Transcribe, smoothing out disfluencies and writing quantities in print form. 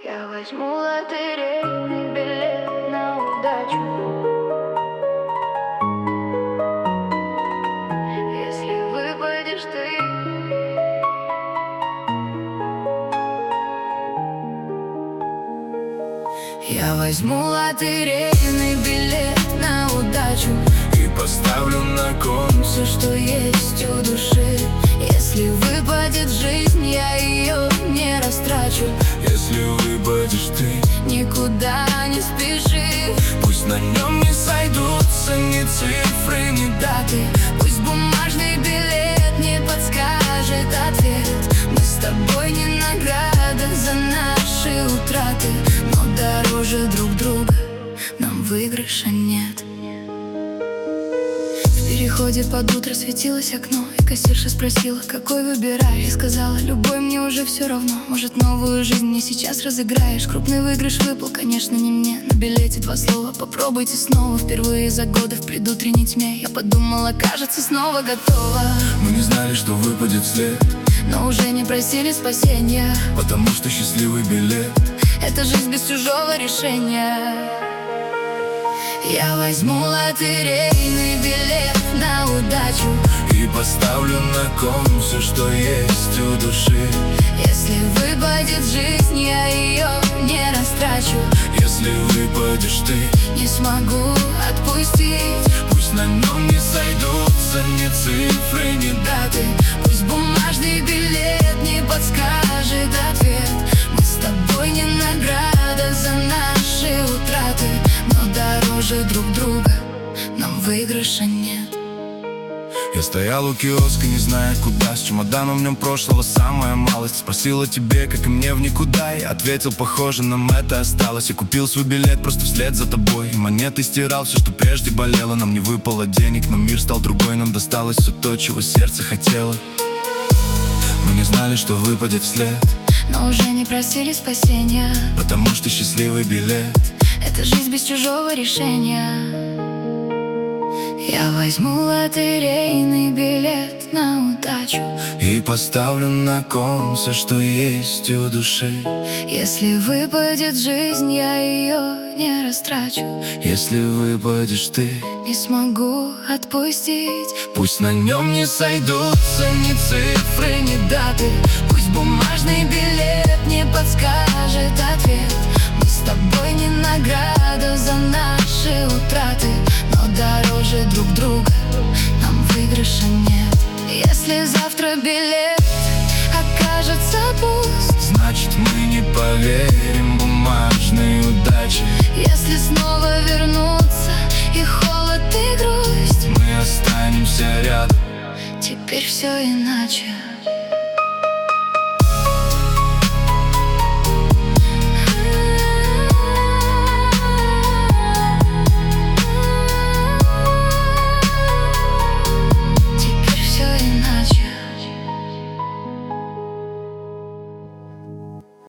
Я возьму лотерейный билет на удачу. Если выпадешь ты, я возьму лотерейный билет на удачу и поставлю на кон все, что есть у души. Если выпадет жизнь, я ее не растрачу. Если выпадешь ты, никуда не спеши. пусть на нем не сойдутся ни цифры, ни даты. Пусть бумажный билет не подскажет ответ. Мы с тобой не награда за наши утраты, но дороже друг друга нам выигрыша нет. В переходе под утро светилось окно, и кассирша спросила, какой выбираешь. Я сказала, любой, мне уже все равно. Может, новую жизнь мне сейчас разыграешь. Крупный выигрыш выпал, конечно, не мне. На билете 2 слова: попробуйте снова. Впервые за годы в предутренней тьме я подумала, кажется, снова готова. Мы не знали, что выпадет вслед, но уже не просили спасения, потому что счастливый билет — это жизнь без чужого решения. Я возьму лотерейный билет на удачу и поставлю на кон все, что есть у души. Если выпадет жизнь, я ее не растрачу. Если выпадешь ты, не смогу отпустить. пусть на нем не сойдутся ни цифры, ни даты. Пусть бумажный билет не подскажет ответ. Мы с тобой не награда за наши утраты, но дороже друг друга нам выигрыша нет. Я стоял у киоска, не зная куда, с чемоданом в нем прошлого самая малость. Спросила тебе, как и мне, в никуда. Я ответил, похоже, нам это осталось. Я купил свой билет просто вслед за тобой. Монеты стирал все, что прежде болело. Нам не выпало денег, но мир стал другой. Нам досталось все то, чего сердце хотело. Мы не знали, что выпадет вслед, но уже не просили спасения, потому что счастливый билет — это жизнь без чужого решения. Я возьму лотерейный билет на удачу и поставлю на кон все, что есть у души. Если выпадет жизнь, я ее не растрачу. Если выпадешь ты, не смогу отпустить. пусть на нем не сойдутся ни цифры, ни даты. Пусть бумажный билет не подскажет ответ. Мы с тобой не награда за наши утраты, но дороже друг друга нам выигрыша нет. Если завтра билет окажется пуст, значит, мы не поверим бумажной удаче. если снова вернутся и холод, и грусть, мы останемся рядом. теперь все иначе.